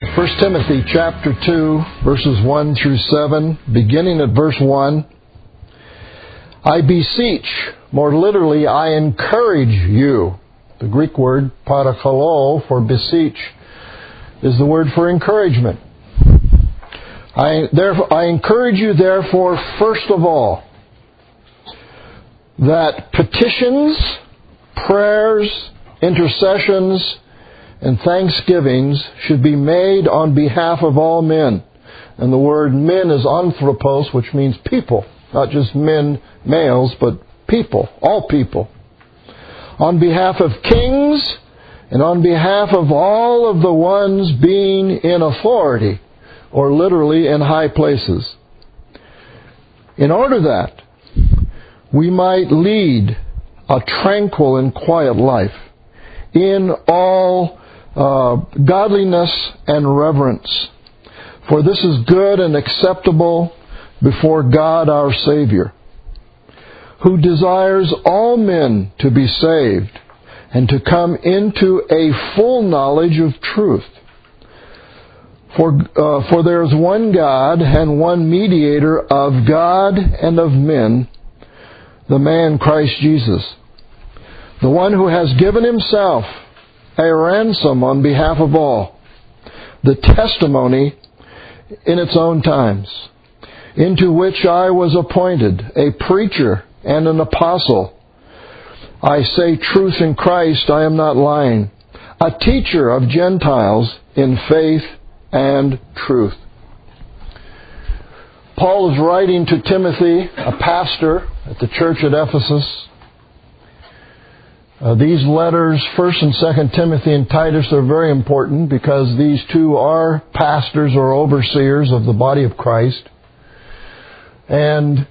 1 Timothy chapter 2, verses 1 through 7, beginning at verse 1. I beseech, more literally, I encourage you. The Greek word parakalo for beseech is the word for encouragement. I encourage you, therefore, first of all, that petitions, prayers, intercessions, and thanksgivings should be made on behalf of all men. And the word men is anthropos, which means people. Not just men, males, but people, all people. On behalf of kings, and on behalf of all of the ones being in authority, or literally in high places. In order that we might lead a tranquil and quiet life in all godliness and reverence. For this is good and acceptable before God our Savior, who desires all men to be saved and to come into a full knowledge of truth. For there is one God and one mediator of God and of men, the man Christ Jesus, the one who has given himself a ransom on behalf of all, the testimony in its own times, into which I was appointed, a preacher and an apostle. I say truth in Christ, I am not lying, a teacher of Gentiles in faith and truth. Paul is writing to Timothy, a pastor at the church at Ephesus. These letters, 1st and 2nd Timothy and Titus, are very important because these two are pastors or overseers of the body of Christ. And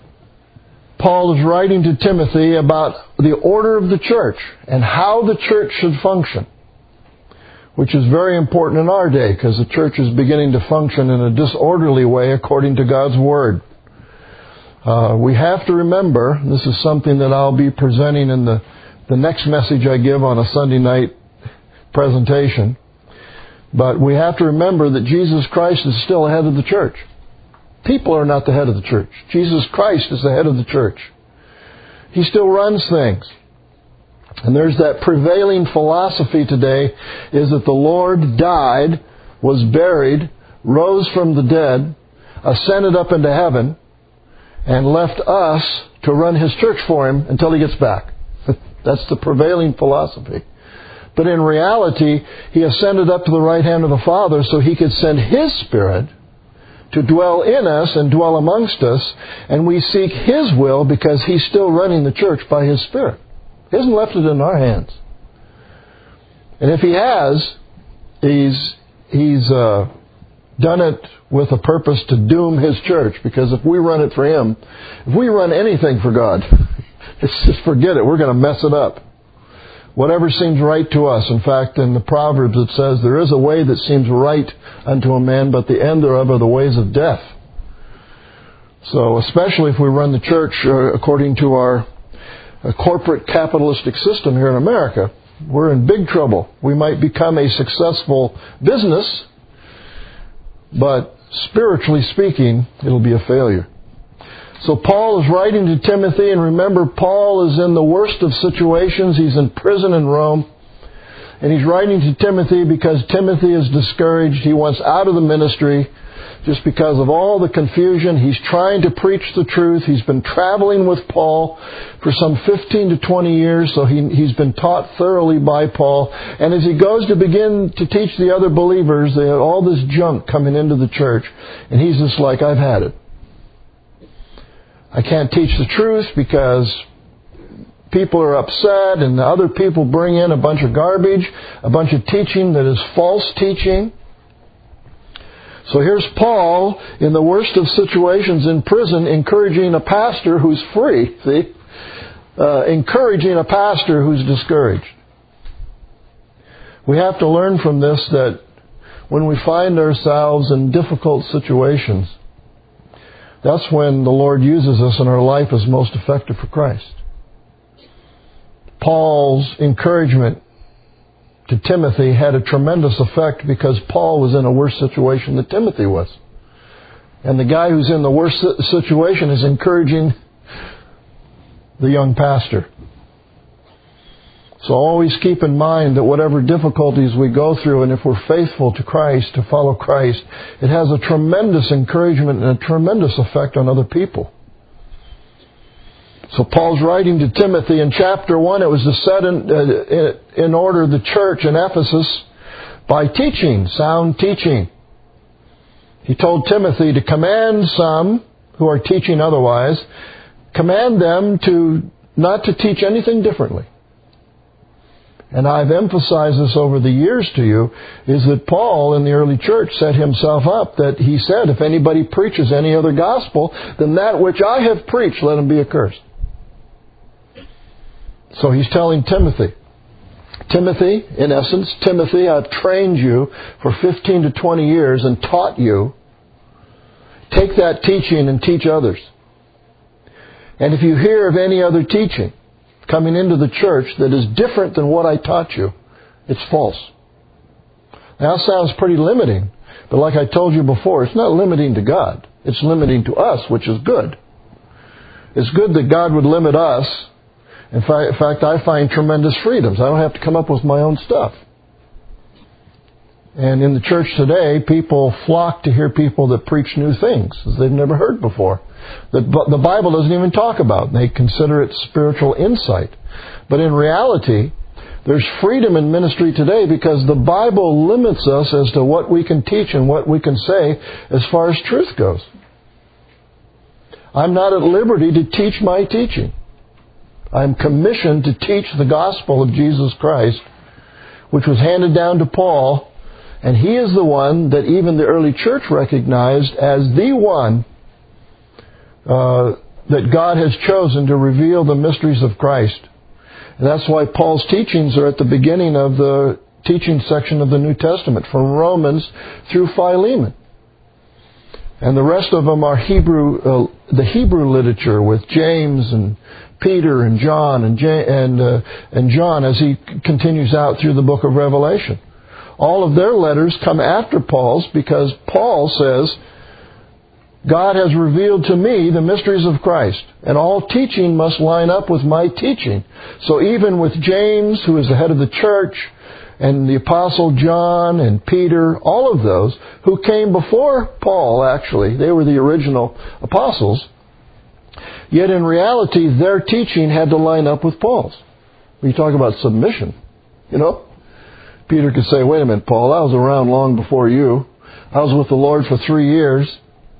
Paul is writing to Timothy about the order of the church and how the church should function, which is very important in our day because the church is beginning to function in a disorderly way according to God's Word. We have to remember, this is something that I'll be presenting in the next message I give on a Sunday night presentation. But we have to remember that Jesus Christ is still the head of the church. People are not the head of the church. Jesus Christ is the head of the church. He still runs things. And there's that prevailing philosophy today is that the Lord died, was buried, rose from the dead, ascended up into heaven, and left us to run His church for Him until He gets back. That's the prevailing philosophy. But in reality, He ascended up to the right hand of the Father so He could send His Spirit to dwell in us and dwell amongst us, and we seek His will because He's still running the church by His Spirit. He hasn't left it in our hands. And if He has, He's done it with a purpose to doom His church, because if we run it for Him, if we run anything for God, just forget it. We're going to mess it up. Whatever seems right to us. In fact, in the Proverbs it says, there is a way that seems right unto a man, but the end thereof are the ways of death. So, especially if we run the church according to our corporate capitalistic system here in America, we're in big trouble. We might become a successful business, but spiritually speaking, it'll be a failure. So Paul is writing to Timothy, and remember, Paul is in the worst of situations. He's in prison in Rome. And he's writing to Timothy because Timothy is discouraged. He wants out of the ministry just because of all the confusion. He's trying to preach the truth. He's been traveling with Paul for some 15 to 20 years, so he's been taught thoroughly by Paul. And as he goes to begin to teach the other believers, they have all this junk coming into the church. And he's just like, I've had it. I can't teach the truth because people are upset and other people bring in a bunch of garbage, a bunch of teaching that is false teaching. So here's Paul in the worst of situations in prison encouraging a pastor who's free, encouraging a pastor who's discouraged. We have to learn from this that when we find ourselves in difficult situations, that's when the Lord uses us and our life is most effective for Christ. Paul's encouragement to Timothy had a tremendous effect because Paul was in a worse situation than Timothy was. And the guy who's in the worst situation is encouraging the young pastor. So always keep in mind that whatever difficulties we go through, and if we're faithful to Christ, to follow Christ, it has a tremendous encouragement and a tremendous effect on other people. So Paul's writing to Timothy in chapter 1. It was to set in order the church in Ephesus by teaching, sound teaching. He told Timothy to command some who are teaching otherwise, command them to not to teach anything differently. And I've emphasized this over the years to you, is that Paul in the early church set himself up that he said, if anybody preaches any other gospel than that which I have preached, let him be accursed. So he's telling Timothy, in essence, Timothy, I've trained you for 15 to 20 years and taught you. Take that teaching and teach others. And if you hear of any other teaching coming into the church that is different than what I taught you, it's false. Now, that sounds pretty limiting, but like I told you before, it's not limiting to God. It's limiting to us, which is good. It's good that God would limit us. In fact, I find tremendous freedoms. I don't have to come up with my own stuff. And in the church today, people flock to hear people that preach new things that they've never heard before, that the Bible doesn't even talk about. They consider it spiritual insight. But in reality, there's freedom in ministry today because the Bible limits us as to what we can teach and what we can say as far as truth goes. I'm not at liberty to teach my teaching. I'm commissioned to teach the gospel of Jesus Christ, which was handed down to Paul, and he is the one that even the early church recognized as the one that God has chosen to reveal the mysteries of Christ. And that's why Paul's teachings are at the beginning of the teaching section of the New Testament, from Romans through Philemon. And the rest of them are the Hebrew literature with James and Peter and John and John as he continues out through the book of Revelation. All of their letters come after Paul's because Paul says, God has revealed to me the mysteries of Christ, and all teaching must line up with my teaching. So even with James, who is the head of the church, and the Apostle John and Peter, all of those who came before Paul, actually, they were the original apostles, yet in reality their teaching had to line up with Paul's. We talk about submission, Peter could say, wait a minute, Paul, I was around long before you. I was with the Lord for 3 years.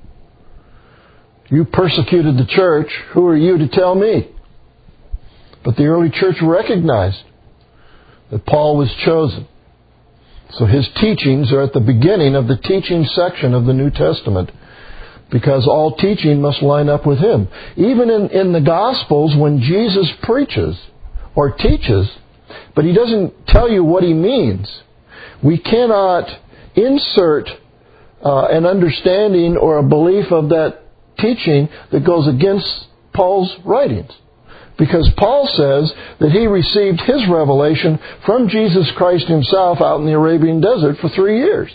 You persecuted the church. Who are you to tell me? But the early church recognized that Paul was chosen. So his teachings are at the beginning of the teaching section of the New Testament, because all teaching must line up with him. Even in the Gospels, when Jesus preaches or teaches, but he doesn't tell you what he means, we cannot insert an understanding or a belief of that teaching that goes against Paul's writings. Because Paul says that he received his revelation from Jesus Christ himself out in the Arabian desert for 3 years.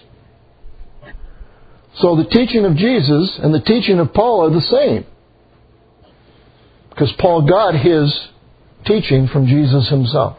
So the teaching of Jesus and the teaching of Paul are the same. Because Paul got his teaching from Jesus himself.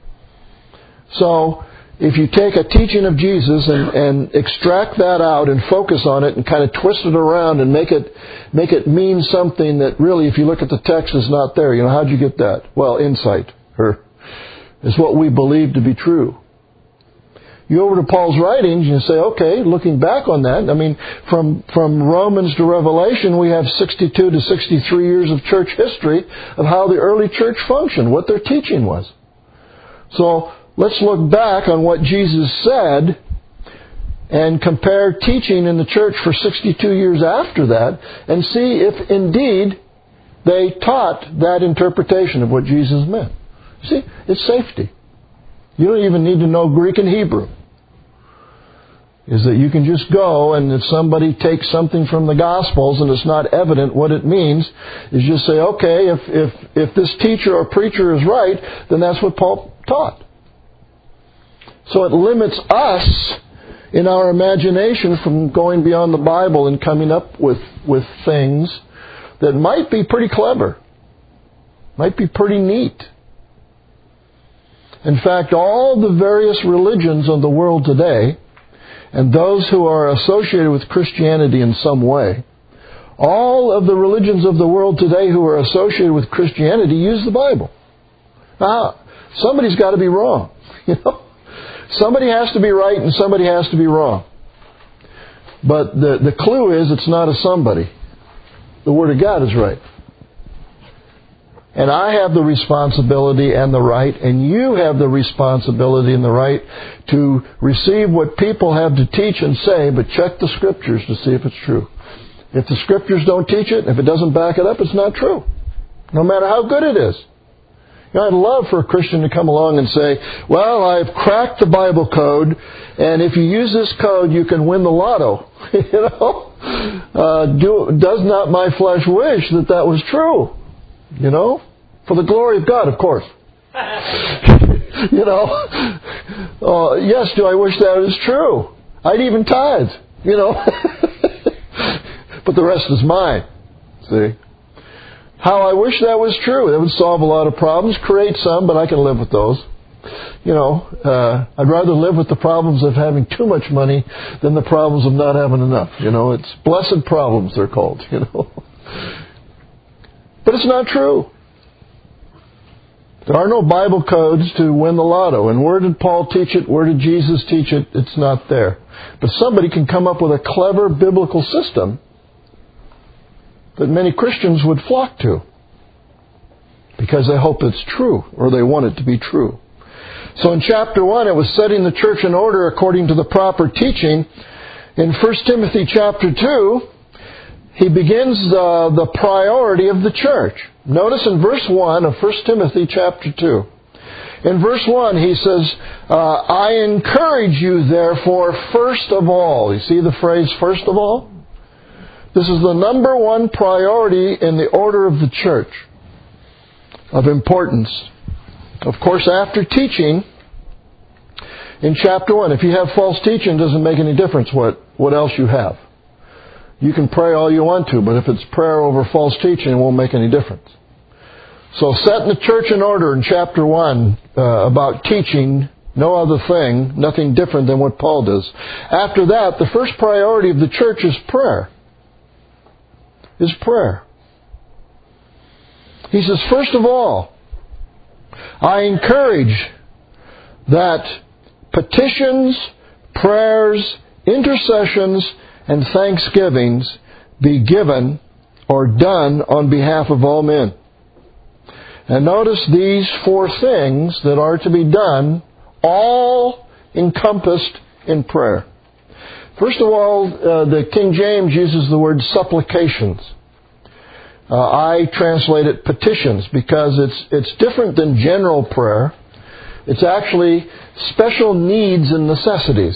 So if you take a teaching of Jesus and extract that out and focus on it and kind of twist it around and make it mean something that really, if you look at the text, is not there. How'd you get that? Well, insight. Is what we believe to be true. You go over to Paul's writings and you say, okay, looking back on that, from Romans to Revelation, we have 62 to 63 years of church history of how the early church functioned, what their teaching was. So let's look back on what Jesus said and compare teaching in the church for 62 years after that and see if indeed they taught that interpretation of what Jesus meant. See, it's safety. You don't even need to know Greek and Hebrew. Is that you can just go, and if somebody takes something from the Gospels and it's not evident what it means, is just say, okay, if this teacher or preacher is right, then that's what Paul taught. So it limits us in our imagination from going beyond the Bible and coming up with things that might be pretty clever, might be pretty neat. In fact, all the various religions of the world today, and those who are associated with Christianity in some way, all of the religions of the world today who are associated with Christianity use the Bible. Now, somebody's got to be wrong. Somebody has to be right and somebody has to be wrong. But the clue is it's not a somebody. The Word of God is right. And I have the responsibility and the right, and you have the responsibility and the right to receive what people have to teach and say, but check the Scriptures to see if it's true. If the Scriptures don't teach it, if it doesn't back it up, it's not true. No matter how good it is. I'd love for a Christian to come along and say, well, I've cracked the Bible code, and if you use this code, you can win the lotto. Does not my flesh wish that that was true? For the glory of God, of course. Yes, do I wish that was true? I'd even tithe, But the rest is mine. See? How I wish that was true. That would solve a lot of problems, create some, but I can live with those. I'd rather live with the problems of having too much money than the problems of not having enough. It's blessed problems, they're called, But it's not true. There are no Bible codes to win the lotto. And where did Paul teach it? Where did Jesus teach it? It's not there. But somebody can come up with a clever biblical system that many Christians would flock to because they hope it's true or they want it to be true. So in chapter 1, it was setting the church in order according to the proper teaching. In 1 Timothy chapter 2, he begins the priority of the church. Notice in verse 1 of 1 Timothy chapter 2. In verse 1, he says, I encourage you, therefore, first of all. You see the phrase, first of all? This is the number one priority in the order of the church of importance. Of course, after teaching, in chapter 1, if you have false teaching, it doesn't make any difference what else you have. You can pray all you want to, but if it's prayer over false teaching, it won't make any difference. So setting the church in order in chapter 1 about teaching, no other thing, nothing different than what Paul does. After that, the first priority of the church is prayer. Is prayer. He says, first of all, I encourage that petitions, prayers, intercessions, and thanksgivings be given or done on behalf of all men. And notice these 4 things that are to be done, all encompassed in prayer. First of all, the King James uses the word supplications. I translate it petitions because it's different than general prayer. It's actually special needs and necessities.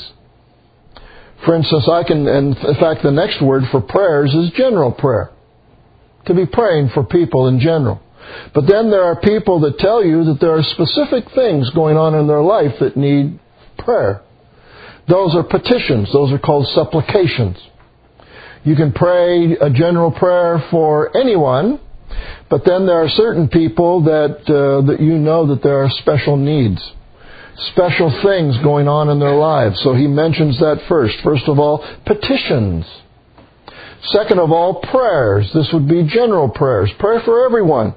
For instance, and in fact the next word for prayers is general prayer. To be praying for people in general. But then there are people that tell you that there are specific things going on in their life that need prayer. Those are petitions. Those are called supplications. You can pray a general prayer for anyone, but then there are certain people that you know that there are special needs, special things going on in their lives. So he mentions that first. First of all, petitions. Second of all, prayers. This would be general prayers. Pray for everyone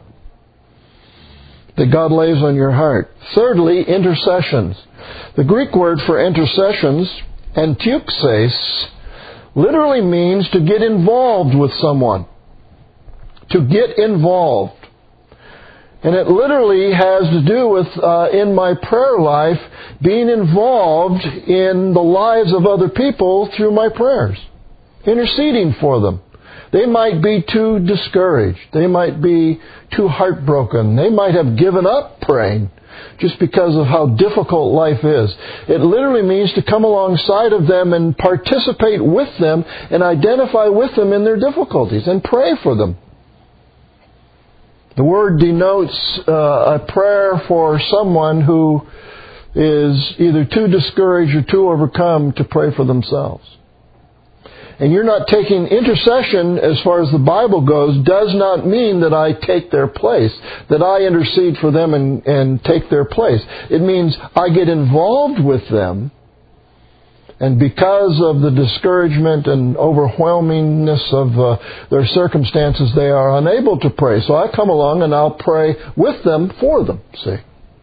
that God lays on your heart. Thirdly, intercessions. The Greek word for intercessions, antiuxes, literally means to get involved with someone. To get involved. And it literally has to do with, in my prayer life, being involved in the lives of other people through my prayers. Interceding for them. They might be too discouraged. They might be too heartbroken. They might have given up praying just because of how difficult life is. It literally means to come alongside of them and participate with them and identify with them in their difficulties and pray for them. The word denotes a prayer for someone who is either too discouraged or too overcome to pray for themselves. And you're not taking intercession, as far as the Bible goes, does not mean that I take their place, that I intercede for them and take their place. It means I get involved with them, and because of the discouragement and overwhelmingness of their circumstances, they are unable to pray. So I come along and I'll pray with them, for them, see.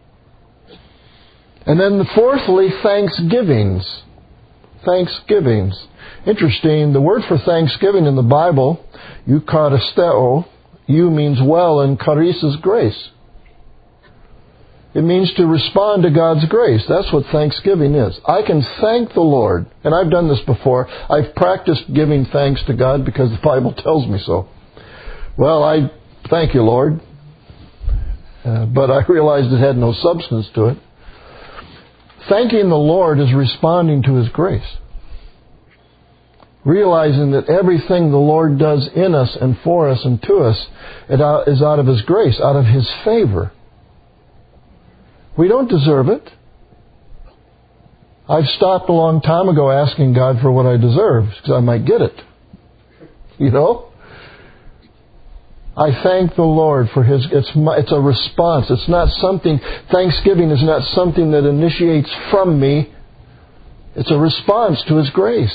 And then fourthly, thanksgivings. Thanksgivings. Interesting, the word for thanksgiving in the Bible, eucharisteo, you means well, and charis is grace. It means to respond to God's grace. That's what thanksgiving is. I can thank the Lord, and I've done this before. I've practiced giving thanks to God because the Bible tells me so. Well, I thank you, Lord, but I realized it had no substance to it. Thanking the Lord is responding to His grace. Realizing that everything the Lord does in us and for us and to us is out of His grace, out of His favor. We don't deserve it. I've stopped a long time ago asking God for what I deserve, because I might get it. You know? I thank the Lord for His... It's a response. It's not something... Thanksgiving is not something that initiates from me. It's a response to His grace.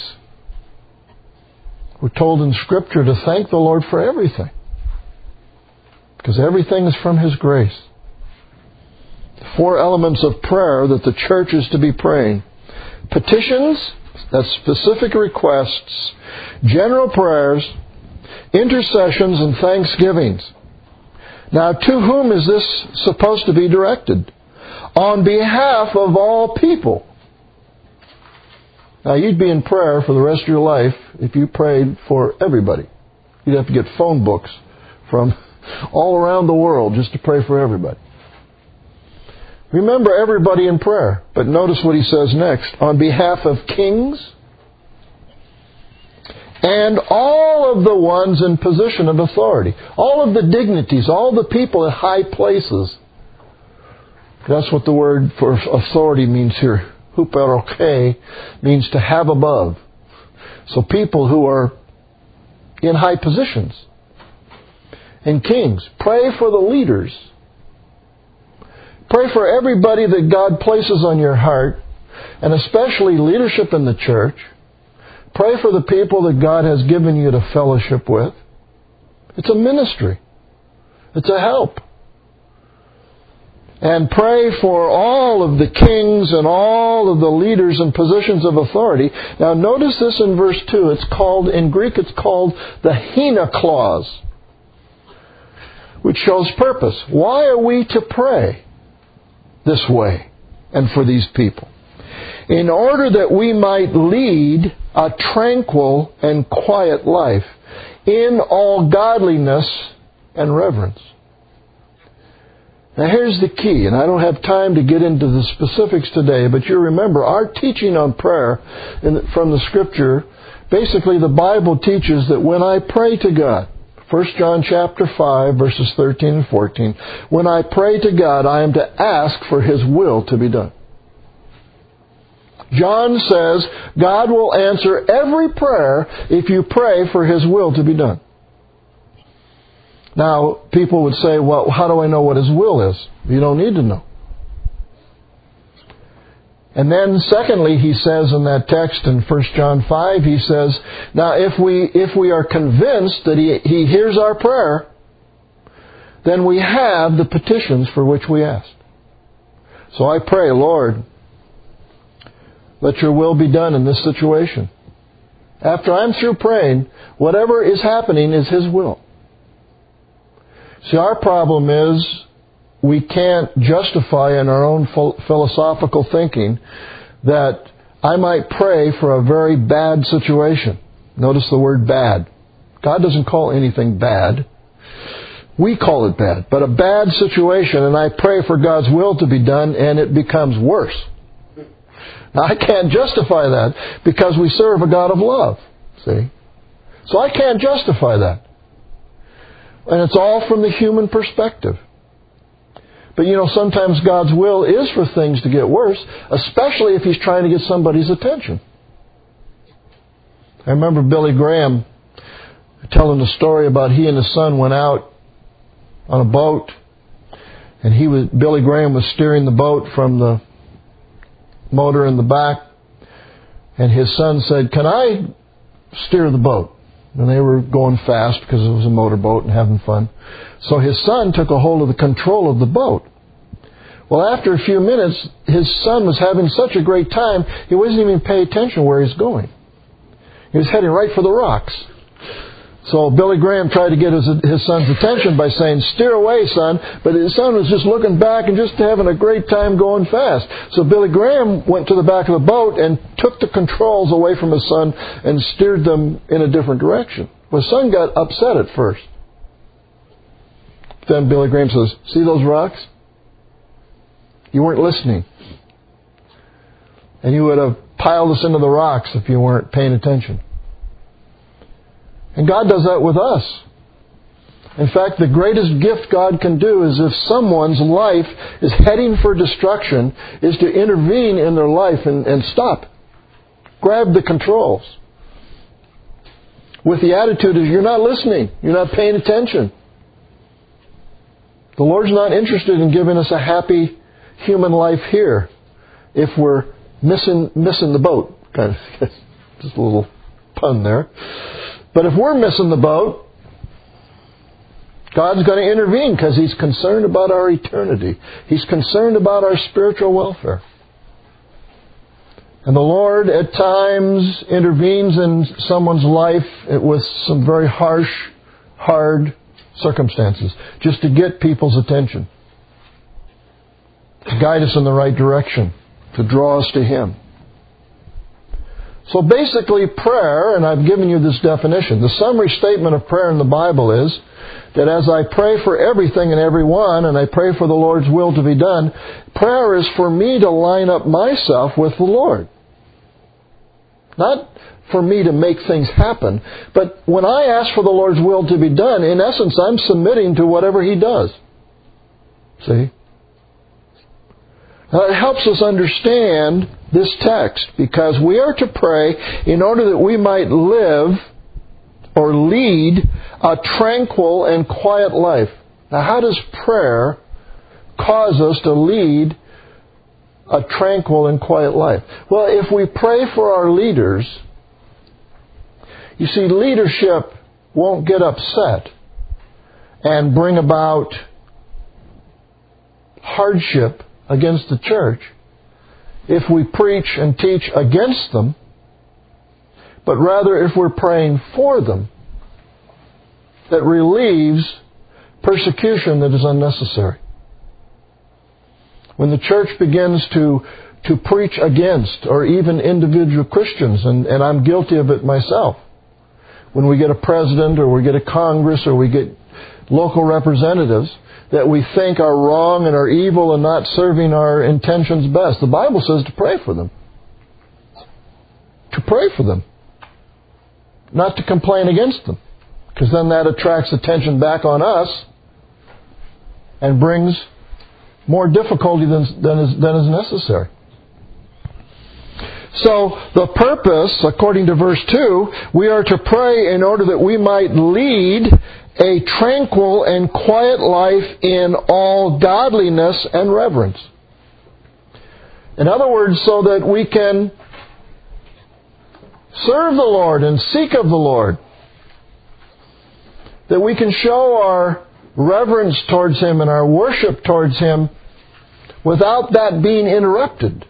We're told in Scripture to thank the Lord for everything, because everything is from His grace. The four elements of prayer that the church is to be praying. Petitions, that's specific requests, general prayers, intercessions, and thanksgivings. Now, to whom is this supposed to be directed? On behalf of all people. Now, you'd be in prayer for the rest of your life if you prayed for everybody. You'd have to get phone books from all around the world just to pray for everybody. Remember everybody in prayer. But notice what he says next. On behalf of kings and all of the ones in position of authority. All of the dignities, all the people at high places. That's what the word for authority means here. Huperoke means to have above. So people who are in high positions. And kings. Pray for the leaders. Pray for everybody that God places on your heart, and especially leadership in the church. Pray for the people that God has given you to fellowship with. It's a ministry. It's a help. And pray for all of the kings and all of the leaders and positions of authority. Now notice this in verse 2. In Greek it's called the hina clause, which shows purpose. Why are we to pray this way and for these people? In order that we might lead a tranquil and quiet life in all godliness and reverence. Now here's the key, and I don't have time to get into the specifics today, but you remember our teaching on prayer from the Scripture, basically the Bible teaches that when I pray to God, 1 John chapter 5, verses 13 and 14, when I pray to God, I am to ask for His will to be done. John says God will answer every prayer if you pray for His will to be done. Now, people would say, well, how do I know what His will is? You don't need to know. And then, secondly, he says in that text in 1 John 5, he says, now if we are convinced that He hears our prayer, then we have the petitions for which we asked. So I pray, Lord, let Your will be done in this situation. After I'm through praying, whatever is happening is His will. See, our problem is we can't justify in our own philosophical thinking that I might pray for a very bad situation. Notice the word bad. God doesn't call anything bad. We call it bad. But a bad situation, and I pray for God's will to be done, and it becomes worse. Now, I can't justify that because we serve a God of love. See? So I can't justify that. And it's all from the human perspective. But sometimes God's will is for things to get worse, especially if He's trying to get somebody's attention. I remember Billy Graham telling the story about he and his son went out on a boat, and Billy Graham was steering the boat from the motor in the back, and his son said, "Can I steer the boat?" And they were going fast because it was a motorboat and having fun. So his son took a hold of the control of the boat. Well, after a few minutes, his son was having such a great time, he wasn't even paying attention where he's going. He was heading right for the rocks. So Billy Graham tried to get his son's attention by saying, "Steer away, son." But his son was just looking back and just having a great time going fast. So Billy Graham went to the back of the boat and took the controls away from his son and steered them in a different direction. Well, his son got upset at first. Then Billy Graham says, "See those rocks? You weren't listening. And you would have piled us into the rocks if you weren't paying attention." And God does that with us. In fact, the greatest gift God can do is if someone's life is heading for destruction, is to intervene in their life and stop. Grab the controls. With the attitude of, you're not listening. You're not paying attention. The Lord's not interested in giving us a happy human life here if we're missing the boat. Kind of, just a little pun there. But if we're missing the boat, God's going to intervene because He's concerned about our eternity. He's concerned about our spiritual welfare. And the Lord at times intervenes in someone's life with some very harsh, hard circumstances, just to get people's attention, to guide us in the right direction, to draw us to Him. So basically prayer, and I've given you this definition, the summary statement of prayer in the Bible is that as I pray for everything and everyone, and I pray for the Lord's will to be done, prayer is for me to line up myself with the Lord. Not for me to make things happen, but when I ask for the Lord's will to be done, in essence, I'm submitting to whatever He does. See? Now, it helps us understand this text because we are to pray in order that we might live or lead a tranquil and quiet life. Now, how does prayer cause us to lead a tranquil and quiet life? Well, if we pray for our leaders, you see, leadership won't get upset and bring about hardship against the church if we preach and teach against them, but rather if we're praying for them, that relieves persecution that is unnecessary. When the church begins to preach against, or even individual Christians, and I'm guilty of it myself, when we get a president, or we get a Congress, or we get local representatives that we think are wrong and are evil and not serving our intentions best. The Bible says to pray for them. To pray for them. Not to complain against them. Because then that attracts attention back on us and brings more difficulty than is necessary. So the purpose, according to verse 2, we are to pray in order that we might lead a tranquil and quiet life in all godliness and reverence. In other words, so that we can serve the Lord and seek of the Lord. That we can show our reverence towards Him and our worship towards Him without that being interrupted.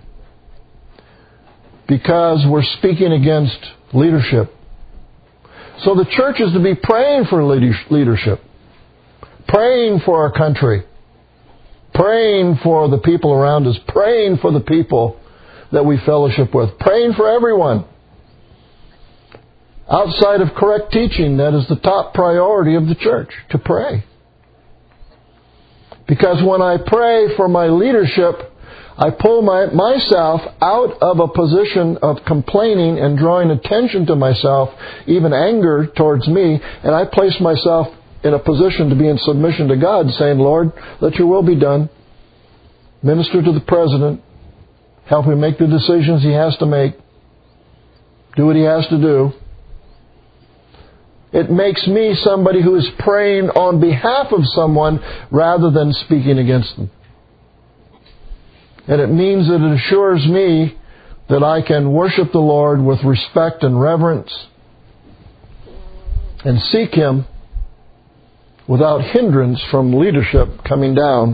Because we're speaking against leadership. So the church is to be praying for leadership. Praying for our country. Praying for the people around us. Praying for the people that we fellowship with. Praying for everyone. Outside of correct teaching, that is the top priority of the church, to pray. Because when I pray for my leadership, I pull myself out of a position of complaining and drawing attention to myself, even anger towards me, and I place myself in a position to be in submission to God, saying, Lord, let your will be done. minister to the president, help him make the decisions he has to make, do what he has to do. It makes me somebody who is praying on behalf of someone rather than speaking against them. And it means that it assures me that I can worship the Lord with respect and reverence and seek Him without hindrance from leadership coming down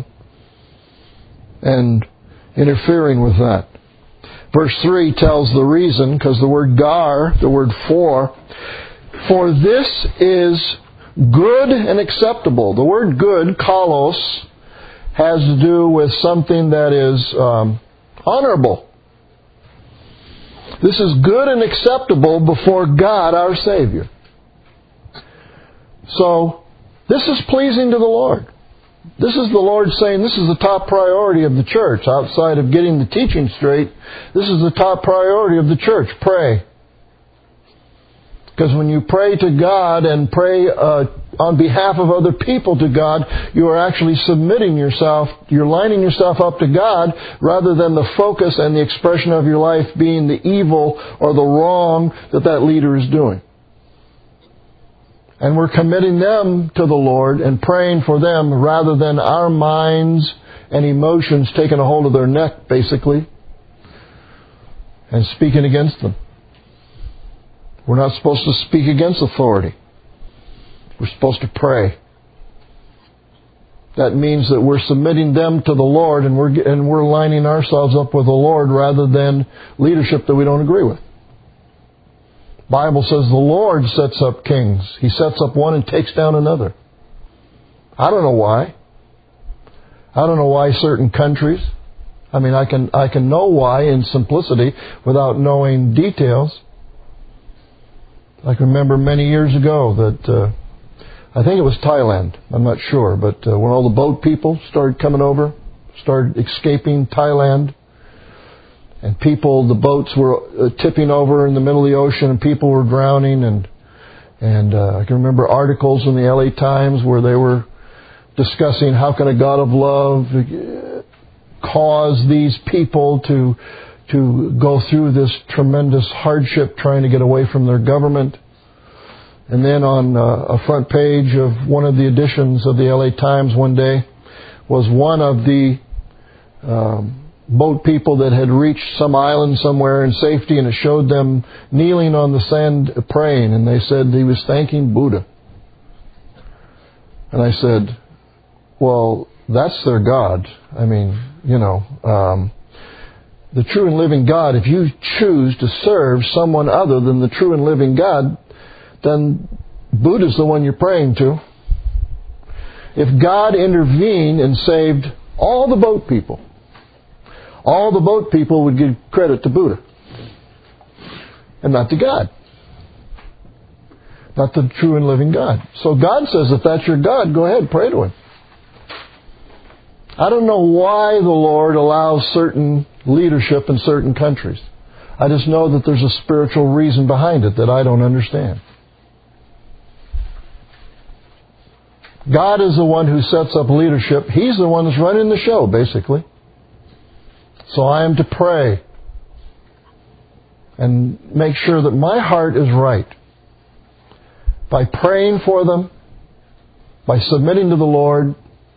and interfering with that. Verse 3 tells the reason, because the word gar, the word for this is good and acceptable. The word good, kalos, has to do with something that is honorable. This is good and acceptable before God our Savior. So, this is pleasing to the Lord. This is the Lord saying this is the top priority of the church. Outside of getting the teaching straight, this is the top priority of the church. Pray. Because when you pray to God and pray on behalf of other people to God, you are actually submitting yourself, you're lining yourself up to God rather than the focus and the expression of your life being the evil or the wrong that leader is doing. And we're committing them to the Lord and praying for them rather than our minds and emotions taking a hold of their neck, basically, and speaking against them. We're not supposed to speak against authority. We're supposed to pray. That means that we're submitting them to the Lord and we're lining ourselves up with the Lord rather than leadership that we don't agree with. The Bible says the Lord sets up kings. He sets up one and takes down another. I don't know why. I don't know why certain countries. I mean, I can know why in simplicity without knowing details. I can remember many years ago that I think it was Thailand. I'm not sure, but when all the boat people started coming over, started escaping Thailand, and the boats were tipping over in the middle of the ocean, and people were drowning, and I can remember articles in the LA Times where they were discussing how can a God of love cause these people to go through this tremendous hardship trying to get away from their government. And then on a front page of one of the editions of the LA Times one day was one of the boat people that had reached some island somewhere in safety, and it showed them kneeling on the sand praying, and they said he was thanking Buddha. And I said, well, that's their God. I mean, the true and living God, if you choose to serve someone other than the true and living God, then Buddha's the one you're praying to. If God intervened and saved all the boat people would give credit to Buddha and not to God. Not the true and living God. So God says if that's your God, go ahead, pray to Him. I don't know why the Lord allows certain leadership in certain countries. I just know that there's a spiritual reason behind it that I don't understand. God is the one who sets up leadership. He's the one that's running the show, basically. So I am to pray and make sure that my heart is right. By praying for them, by submitting to the Lord,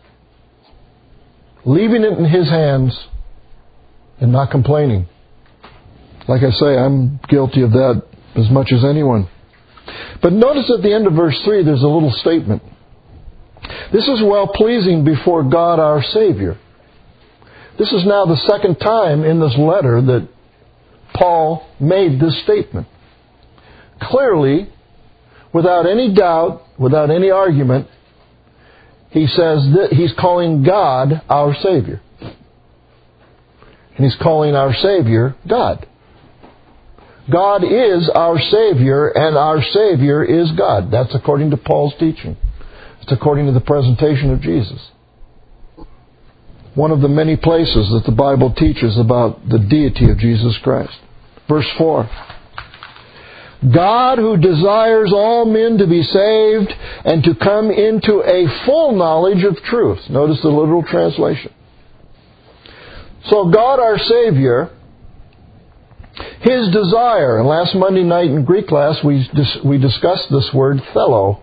leaving it in His hands, and not complaining. Like I say, I'm guilty of that as much as anyone. But notice at the end of verse 3, there's a little statement. This is well-pleasing before God our Savior. This is now the second time in this letter that Paul made this statement. Clearly, without any doubt, without any argument, he says that he's calling God our Savior. And he's calling our Savior God. God is our Savior, and our Savior is God. That's according to Paul's teaching. It's according to the presentation of Jesus. One of the many places that the Bible teaches about the deity of Jesus Christ. Verse 4. God who desires all men to be saved and to come into a full knowledge of truth. Notice the literal translation. So God our Savior, His desire, and last Monday night in Greek class we discussed this word, thelo.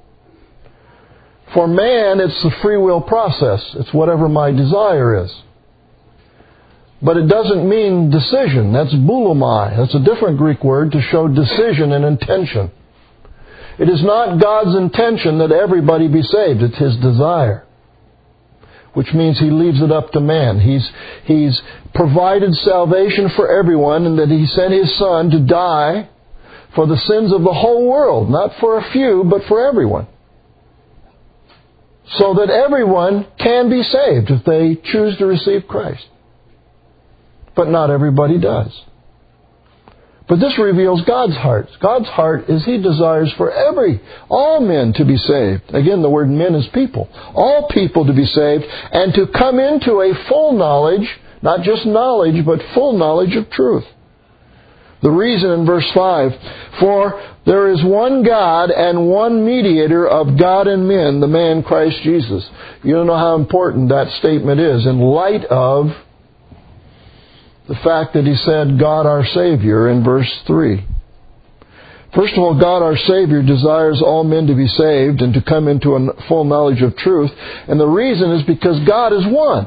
For man, it's the free will process. It's whatever my desire is. But it doesn't mean decision. That's boulomai. That's a different Greek word to show decision and intention. It is not God's intention that everybody be saved. It's His desire. Which means He leaves it up to man. He's provided salvation for everyone, and that He sent His Son to die for the sins of the whole world. Not for a few, but for everyone. So that everyone can be saved if they choose to receive Christ. But not everybody does. But this reveals God's heart. God's heart is He desires for all men to be saved. Again, the word men is people. All people to be saved and to come into a full knowledge, not just knowledge, but full knowledge of truth. The reason in verse 5, for there is one God and one mediator of God and men, the man Christ Jesus. You don't know how important that statement is in light of the fact that He said, God our Savior in verse 3. First of all, God our Savior desires all men to be saved and to come into a full knowledge of truth. And the reason is because God is one.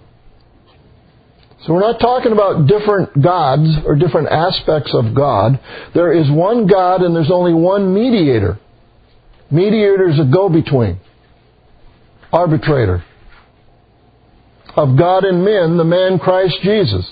So we're not talking about different gods or different aspects of God. There is one God and there's only one mediator. Mediator is a go-between. Arbitrator. Of God and men, the man Christ Jesus.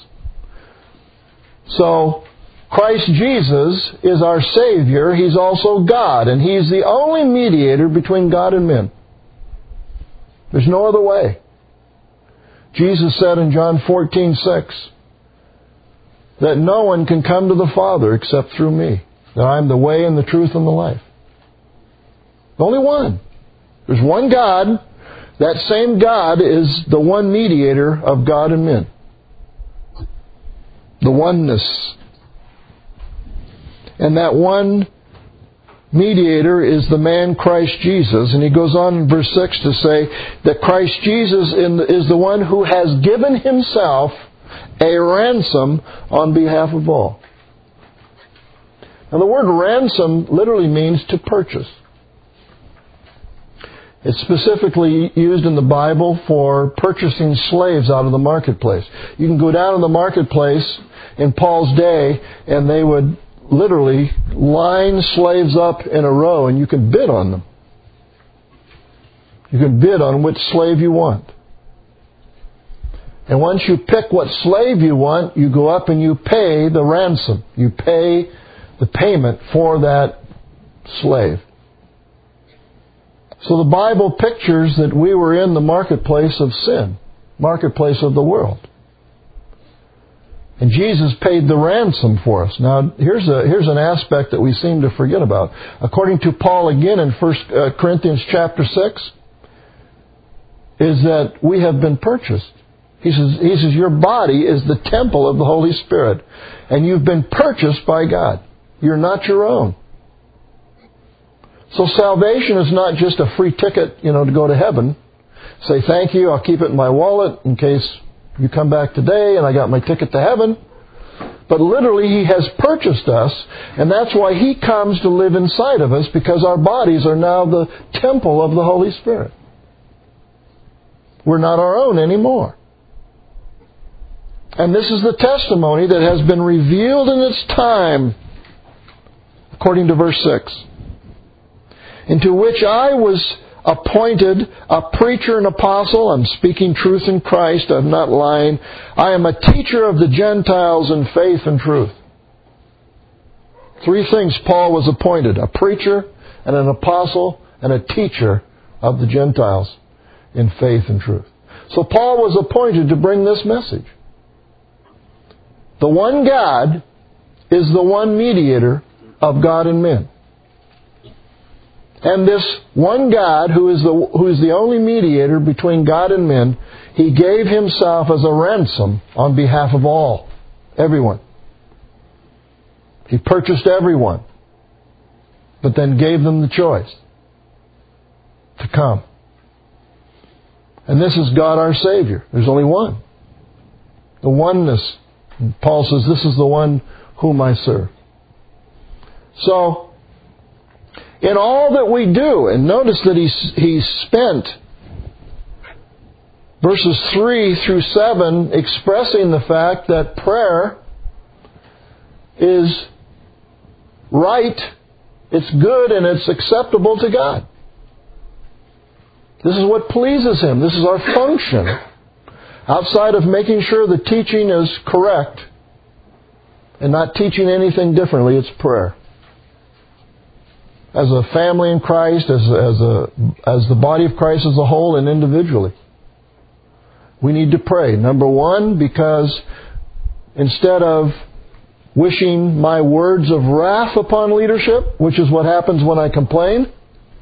So, Christ Jesus is our Savior. He's also God. And He's the only mediator between God and men. There's no other way. Jesus said in John 14:6 that no one can come to the Father except through me. That I am the way and the truth and the life. Only one. There's one God. That same God is the one mediator of God and men. The oneness. And that one mediator is the man Christ Jesus. And he goes on in verse 6 to say that Christ Jesus is the one who has given Himself a ransom on behalf of all. Now the word ransom literally means to purchase. It's specifically used in the Bible for purchasing slaves out of the marketplace. You can go down to the marketplace in Paul's day and they would literally line slaves up in a row and you can bid on them. You can bid on which slave you want. And once you pick what slave you want, you go up and you pay the ransom. You pay the payment for that slave. So the Bible pictures that we were in the marketplace of sin, marketplace of the world. And Jesus paid the ransom for us. Now, here's an aspect that we seem to forget about. According to Paul again in 1 Corinthians chapter 6, is that we have been purchased. He says, your body is the temple of the Holy Spirit. And you've been purchased by God. You're not your own. So salvation is not just a free ticket, to go to heaven. Say, thank you, I'll keep it in my wallet in case you come back today and I got my ticket to heaven. But literally, He has purchased us, and that's why He comes to live inside of us, because our bodies are now the temple of the Holy Spirit. We're not our own anymore. And this is the testimony that has been revealed in its time, according to verse 6. Into which I was appointed a preacher and apostle. I'm speaking truth in Christ. I'm not lying. I am a teacher of the Gentiles in faith and truth. 3 things Paul was appointed. A preacher and an apostle and a teacher of the Gentiles in faith and truth. So Paul was appointed to bring this message. The one God is the one mediator of God and men. And this one God, who is the only mediator between God and men, He gave Himself as a ransom on behalf of all, everyone. He purchased everyone, but then gave them the choice to come. And this is God our Savior. There's only one. The oneness. And Paul says, this is the one whom I serve. So, in all that we do, and notice that he spent verses 3 through 7 expressing the fact that prayer is right, it's good, and it's acceptable to God. This is what pleases Him. This is our function. Outside of making sure the teaching is correct and not teaching anything differently, it's prayer. As a family in Christ, as the body of Christ as a whole and individually, we need to pray. Number one, because instead of wishing my words of wrath upon leadership, which is what happens when I complain,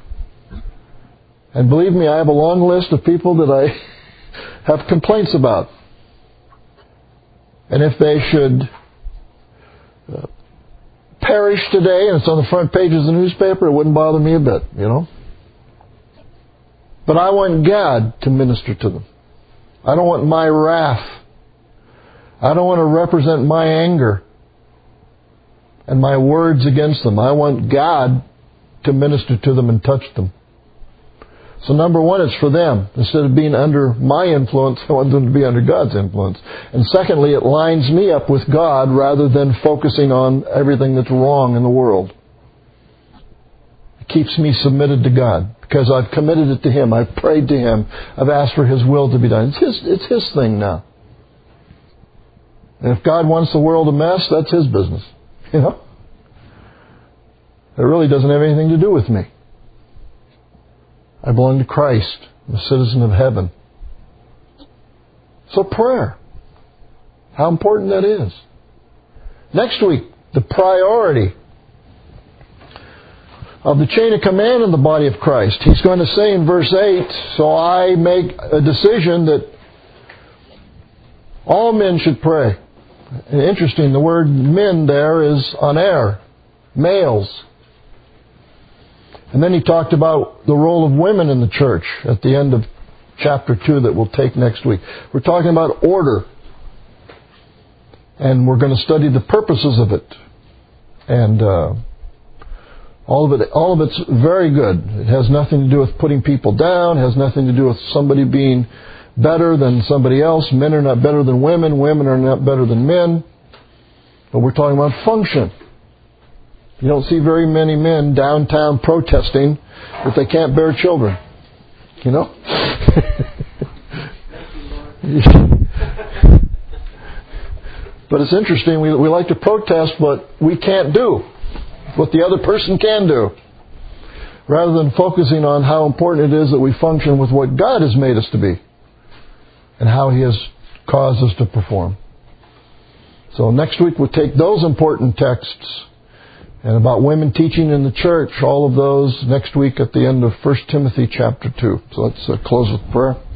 and believe me, I have a long list of people that I have complaints about. And if they should perish today, and it's on the front pages of the newspaper, it wouldn't bother me a bit, But I want God to minister to them. I don't want my wrath. I don't want to represent my anger and my words against them. I want God to minister to them and touch them. So number one, it's for them. Instead of being under my influence, I want them to be under God's influence. And secondly, it lines me up with God rather than focusing on everything that's wrong in the world. It keeps me submitted to God because I've committed it to Him. I've prayed to Him. I've asked for His will to be done. It's His thing now. And if God wants the world a mess, that's His business. It really doesn't have anything to do with me. I belong to Christ. I'm a citizen of heaven. So prayer. How important that is. Next week, the priority of the chain of command in the body of Christ. He's going to say in verse 8, so I make a decision that all men should pray. And interesting, the word men there is aner, males. And then he talked about the role of women in the church at the end of chapter 2 that we'll take next week. We're talking about order. And we're going to study the purposes of it. And all of it's very good. It has nothing to do with putting people down. It has nothing to do with somebody being better than somebody else. Men are not better than women. Women are not better than men. But we're talking about function. You don't see very many men downtown protesting if they can't bear children. But it's interesting, we like to protest what we can't do, what the other person can do, rather than focusing on how important it is that we function with what God has made us to be and how He has caused us to perform. So next week we'll take those important texts and about women teaching in the church, all of those next week at the end of 1 Timothy chapter 2. So let's close with prayer.